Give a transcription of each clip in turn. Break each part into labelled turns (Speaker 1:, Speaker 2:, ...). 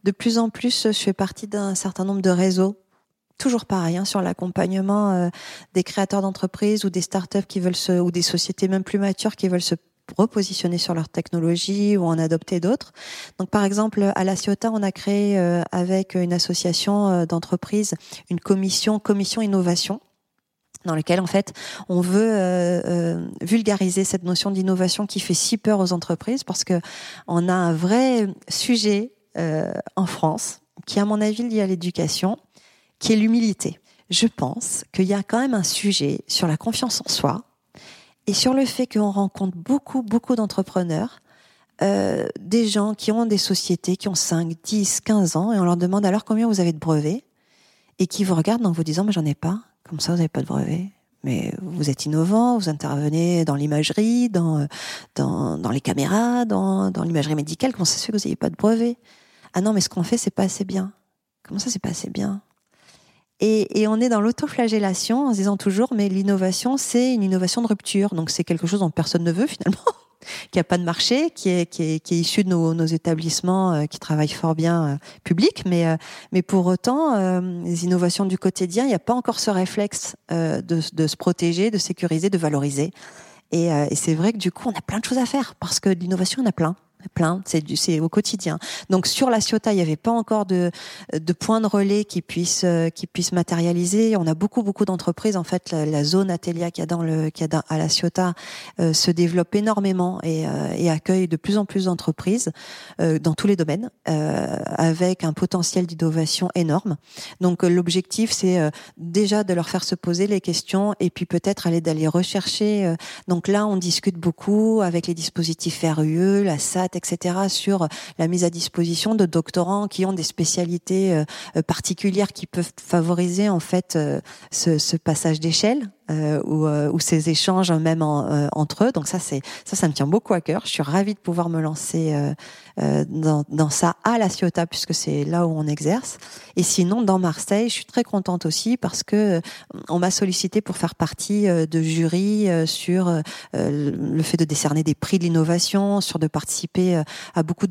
Speaker 1: De plus en plus, je fais partie d'un certain nombre de réseaux. Toujours pareil, sur l'accompagnement des créateurs d'entreprises ou des startups ou des sociétés même plus matures qui veulent se repositionner sur leur technologie ou en adopter d'autres. Donc, par exemple, à La Ciotat, on a créé avec une association d'entreprises une commission innovation, dans lequel en fait on veut vulgariser cette notion d'innovation qui fait si peur aux entreprises, parce que on a un vrai sujet en France qui, à mon avis, lié à l'éducation, qui est l'humilité. Je pense qu'il y a quand même un sujet sur la confiance en soi et sur le fait qu'on rencontre beaucoup d'entrepreneurs, des gens qui ont des sociétés qui ont 5, 10, 15 ans, et on leur demande alors combien vous avez de brevets, et qui vous regardent en vous disant mais j'en ai pas, comme ça vous n'avez pas de brevet. Mais vous êtes innovant, vous intervenez dans l'imagerie, dans les caméras, dans l'imagerie médicale, comment ça se fait que vous n'ayez pas de brevet? Ah non, mais ce qu'on fait, c'est pas assez bien. Comment ça, c'est pas assez bien? Et on est dans l'autoflagellation en se disant toujours, mais l'innovation, c'est une innovation de rupture. Donc c'est quelque chose dont personne ne veut finalement, qui a pas de marché, qui est issu de nos établissements qui travaillent fort bien publics. Mais pour autant, les innovations du quotidien, il n'y a pas encore ce réflexe de se protéger, de sécuriser, de valoriser. Et c'est vrai que du coup, on a plein de choses à faire, parce que de l'innovation, on a plein, c'est au quotidien. Donc sur La Ciotat, il n'y avait pas encore de points de relais qui puissent matérialiser. On a beaucoup d'entreprises. En fait, la zone Atelier qu'il y a à La Ciotat se développe énormément et accueille de plus en plus d'entreprises dans tous les domaines, avec un potentiel d'innovation énorme. Donc l'objectif, c'est déjà de leur faire se poser les questions, et puis peut-être d'aller rechercher. Donc là, on discute beaucoup avec les dispositifs RUE, la SAT, etc., sur la mise à disposition de doctorants qui ont des spécialités particulières qui peuvent favoriser en fait ce passage d'échelle ou ces échanges même entre eux. Donc ça me tient beaucoup à cœur. Je suis ravie de pouvoir me lancer dans ça à La Ciotat, puisque c'est là où on exerce. Et sinon, dans Marseille, je suis très contente aussi parce que on m'a sollicité pour faire partie de jury sur le fait de décerner des prix de l'innovation, de participer à beaucoup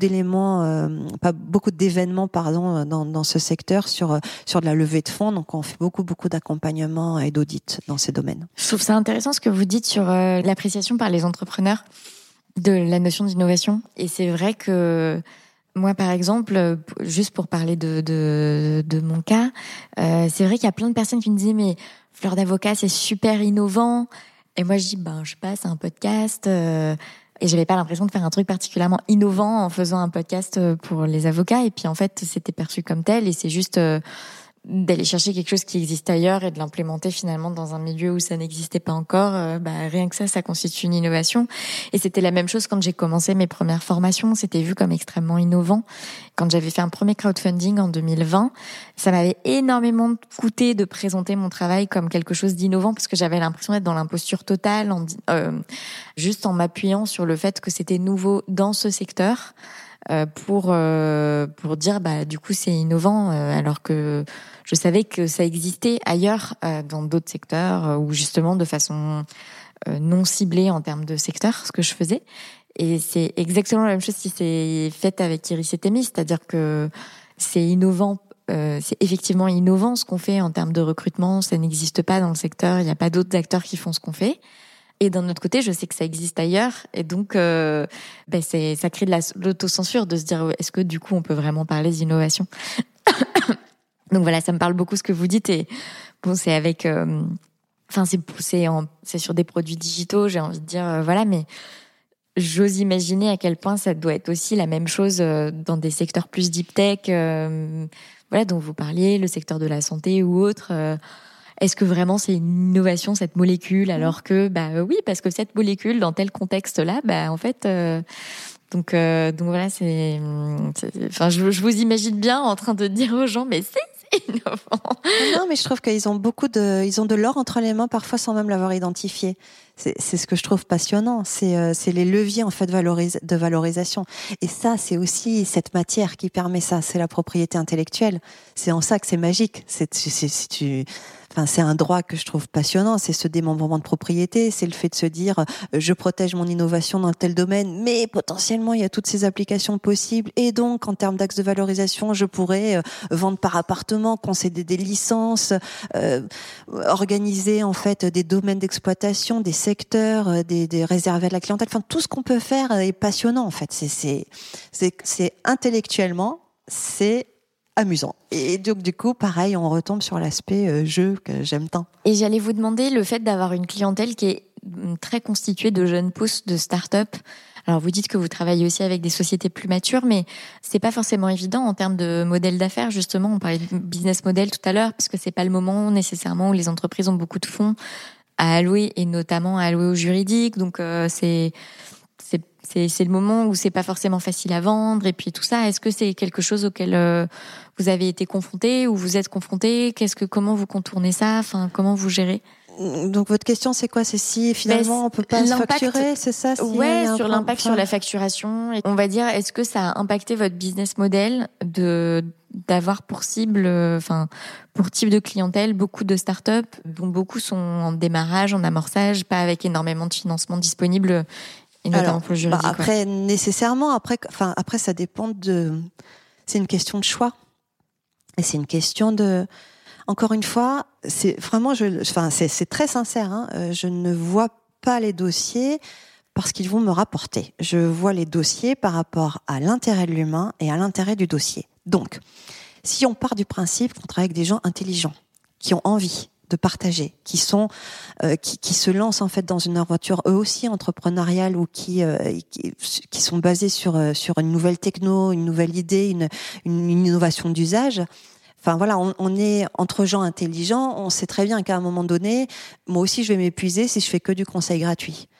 Speaker 1: d'événements dans ce secteur sur de la levée de fonds. Donc on fait beaucoup d'accompagnement et d'audit dans ces domaines.
Speaker 2: Je trouve ça intéressant ce que vous dites sur l'appréciation par les entrepreneurs de la notion d'innovation. Et c'est vrai que moi, par exemple, juste pour parler de mon cas, c'est vrai qu'il y a plein de personnes qui me disaient mais Fleur d'avocat, c'est super innovant. Et moi, je dis je sais pas, c'est un podcast. Et j'avais pas l'impression de faire un truc particulièrement innovant en faisant un podcast pour les avocats. Et puis en fait, c'était perçu comme tel. Et c'est juste d'aller chercher quelque chose qui existe ailleurs et de l'implémenter finalement dans un milieu où ça n'existait pas encore. Rien que ça constitue une innovation. Et c'était la même chose quand j'ai commencé mes premières formations. C'était vu comme extrêmement innovant. Quand j'avais fait un premier crowdfunding en 2020, ça m'avait énormément coûté de présenter mon travail comme quelque chose d'innovant, parce que j'avais l'impression d'être dans l'imposture totale, juste en m'appuyant sur le fait que c'était nouveau dans ce secteur. Pour dire du coup c'est innovant, alors que je savais que ça existait ailleurs dans d'autres secteurs où justement de façon non ciblée en termes de secteur ce que je faisais. Et c'est exactement la même chose qui s'est faite avec Iris et Témis, c'est-à-dire que c'est innovant. C'est effectivement innovant ce qu'on fait en termes de recrutement, ça n'existe pas dans le secteur, il n'y a pas d'autres acteurs qui font ce qu'on fait. Et d'un autre côté, je sais que ça existe ailleurs, et donc ça crée de l'autocensure de se dire est-ce que du coup on peut vraiment parler d'innovation. Donc voilà, ça me parle beaucoup ce que vous dites, et bon, c'est avec, c'est sur des produits digitaux, j'ai envie de dire voilà, mais j'ose imaginer à quel point ça doit être aussi la même chose dans des secteurs plus deep tech, voilà, dont vous parliez, le secteur de la santé ou autre. Est-ce que vraiment c'est une innovation cette molécule, alors que oui, parce que cette molécule dans tel contexte-là, en fait donc voilà, je vous imagine bien en train de dire aux gens mais c'est innovant.
Speaker 1: Non, mais je trouve qu'ils ont ils ont de l'or entre les mains parfois sans même l'avoir identifié. C'est ce que je trouve passionnant. C'est les leviers en fait de valorisation. Et ça, c'est aussi cette matière qui permet ça. C'est la propriété intellectuelle. C'est en ça que c'est magique. enfin, c'est un droit que je trouve passionnant, c'est ce démembrement de propriété, c'est le fait de se dire, je protège mon innovation dans tel domaine, mais potentiellement, il y a toutes ces applications possibles, et donc, en termes d'axe de valorisation, je pourrais vendre par appartement, concéder des licences, organiser, en fait, des domaines d'exploitation, des secteurs, des réservés à la clientèle, enfin, tout ce qu'on peut faire est passionnant, en fait. C'est intellectuellement, c'est amusant. Et donc, du coup, pareil, on retombe sur l'aspect jeu que j'aime tant.
Speaker 2: Et j'allais vous demander le fait d'avoir une clientèle qui est très constituée de jeunes pousses, de start-up. Alors, vous dites que vous travaillez aussi avec des sociétés plus matures, mais c'est pas forcément évident en termes de modèle d'affaires, justement. On parlait de business model tout à l'heure, parce que c'est pas le moment nécessairement où les entreprises ont beaucoup de fonds à allouer, et notamment à allouer au juridique. Donc, c'est le moment où c'est pas forcément facile à vendre, et puis tout ça. Est-ce que c'est quelque chose auquel vous avez été confronté ou vous êtes confronté? Comment vous contournez ça? Enfin, comment vous gérez?
Speaker 1: Donc votre question c'est quoi? C'est si finalement on peut pas se facturer, c'est ça?
Speaker 2: Ouais, sur l'impact sur la facturation. Et on va dire, est-ce que ça a impacté votre business model d'avoir pour cible, pour type de clientèle, beaucoup de startups dont beaucoup sont en démarrage, en amorçage, pas avec énormément de financement disponible, et notamment pour le juridique.
Speaker 1: Après, nécessairement, après ça dépend c'est une question de choix. Et c'est une question encore une fois, c'est vraiment, c'est très sincère, hein, je ne vois pas les dossiers parce qu'ils vont me rapporter. Je vois les dossiers par rapport à l'intérêt de l'humain et à l'intérêt du dossier. Donc, si on part du principe qu'on travaille avec des gens intelligents, qui ont envie de partager, qui se lancent en fait dans une aventure eux aussi entrepreneuriale ou qui sont basés sur une nouvelle techno, une nouvelle idée, une innovation d'usage. Enfin voilà, on est entre gens intelligents, on sait très bien qu'à un moment donné, moi aussi je vais m'épuiser si je fais que du conseil gratuit.